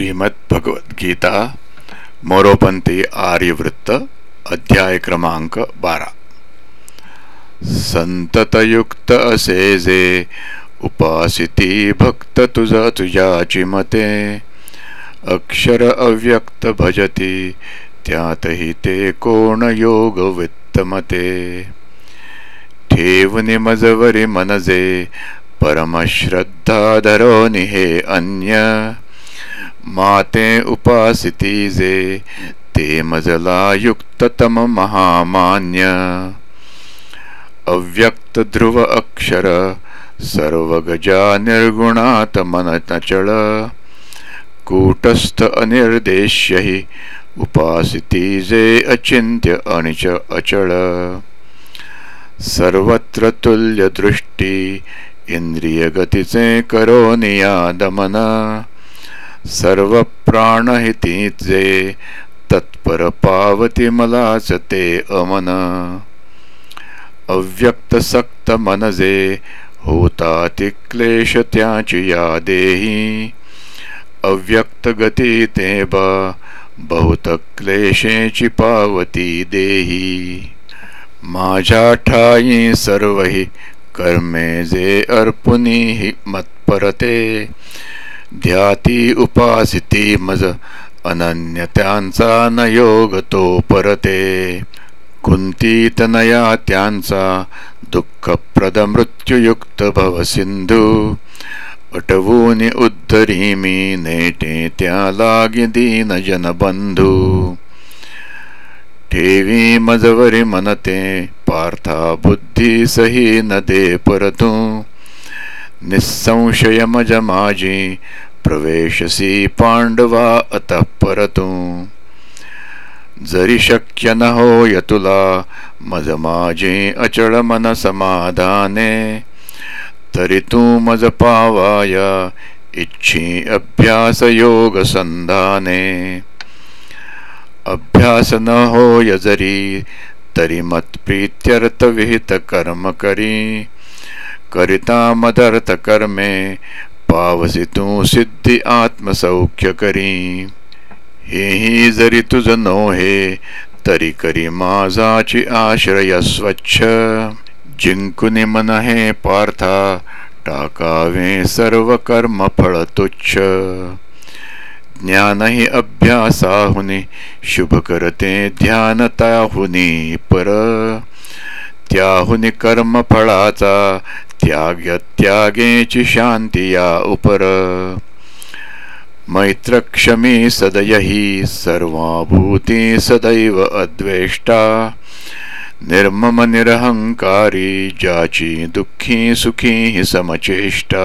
श्रीमद्भगवद्गीता मोरोपंथी आर्यवृत्त अध्याय क्रमांक 12। संततयुक्त असे जे उपासिती भक्त तुझा तुझ्याची मते, अक्षर अव्यक्त भजती त्यातही ते कोण योग वित्तमते। ठेवनी मजवरी मनजे परमश्रद्धा धरोनी हे अन्य, माते उपासिती जे ते मजला युक्ततम महामान्य। अव्यक्त ध्रुव अक्षर सर्व गजा निर्गुणात मन नचळ, कूटस्थ अनिर्देश्य हि उपासिती जे अचिंत्य अनिच अचळ। सर्वत्र तुल्य दृष्टी इंद्रिय गतीचे करोनिया दमन, सर्व प्राणहितीचे तत्पर पावती मलाच ते अमन। अव्यक्त सक्त मनजे होताति क्लेश त्याची या देही, अव्यक्त गती ते बहुत क्लेशेची पावती देही। माझ्या ठाई सर्वही कर्मे जे अर्पुनी मत्परते, ध्याती उपासिती मज अनन्य त्यांचा न योग तो परते। कुंती तनया त्यांचा दुःखप्रद मृत्युयुक्त भव सिंधू, अटवूनि उद्धरीमी नेटे त्या लागी दीन जन बंधू। ठेवी मजवरी मनते पार्था बुद्धी सही न दे परतू, निसंशय मज माझी प्रवेशसी पांडवा अतः परतू। जरी शक्य न होय तुला मज माझे अचळ मन समाधाने, तरी तू मज पावाया इच्छी अभ्यास योग संधाने। अभ्यास न होय जरी तरी मत प्रीत्यर्थ विहित कर्म करी, करिता मदर्थ कर्मे पावसी तू सिद्धी आत्मसौख्य करी। हेही जरी तुझ नोहे तरी करी माझाची आश्रय स्वच्छ, जिंकुनी मन हे पार्था टाकावे सर्व कर्म फळ तुच्छ। ज्ञानहि अभ्यासाहुनी शुभ करते ध्यान त्याहुनी पर, त्याहुनी कर्म फळाचा त्याग त्यागेची शांती या उपर। मैत्र क्षमी सदयही सर्वाभूती सदैव अद्वेष्टा, निर्मम निरहंकारी ज्याची दुःखी सुखी समचेष्टा।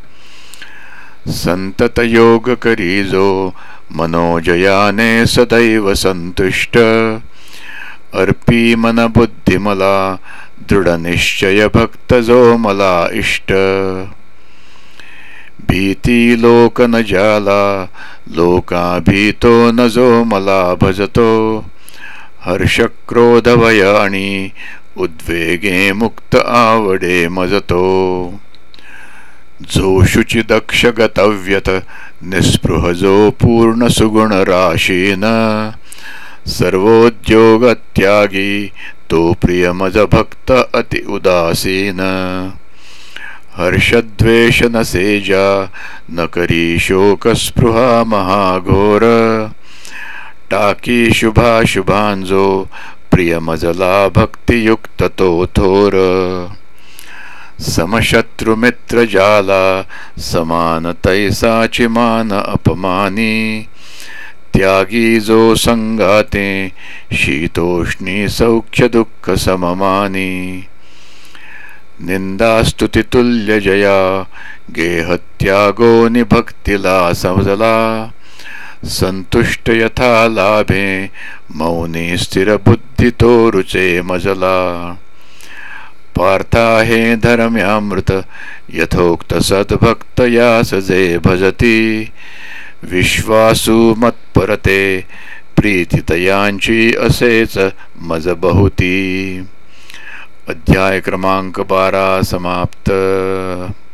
संतत योग करी जो मनोजयाने सदैव संतुष्ट, अर्पी मन बुद्धी मला दृढ निश्चय भक्त जो मला इष्ट। भीती लोक न जाला लोका भीतो न जो मला भजतो, हर्ष क्रोध भय आणि उद्वेगे मुक्त आवडे मजतो। जो शुची दक्ष गतव्यत निस्पृह जो पूर्ण सुगुण राशीन, सर्वोद्योग त्यागी तो प्रिय मज भक्त अति उदासीन। हर्षद्वेष नसेजा न करी शोक स्पृहा महाघोर, टाकी शुभाशुभांजो प्रिय मजला भक्तियुक्त तो थोर। समशत्रु मित्र जाला समान तैसाची मान अपमानी, त्यागी जो संगाते शीतोष्णी सौख्य दुःख सममानी। निंदा स्तुती तुल्य जया गेह त्यागो निभक्तीला समजला, संतुष्ट यथा लाभे मौनी स्थिर बुद्धी तो रुचे मजला। पार्था हे धर्म्यामृत यथोक्त सद्भक्त यास जे भजती, विश्वासू मत्परते प्रीतितयांची असेच मज बहुती। अध्याय क्रमांक 12 समाप्त।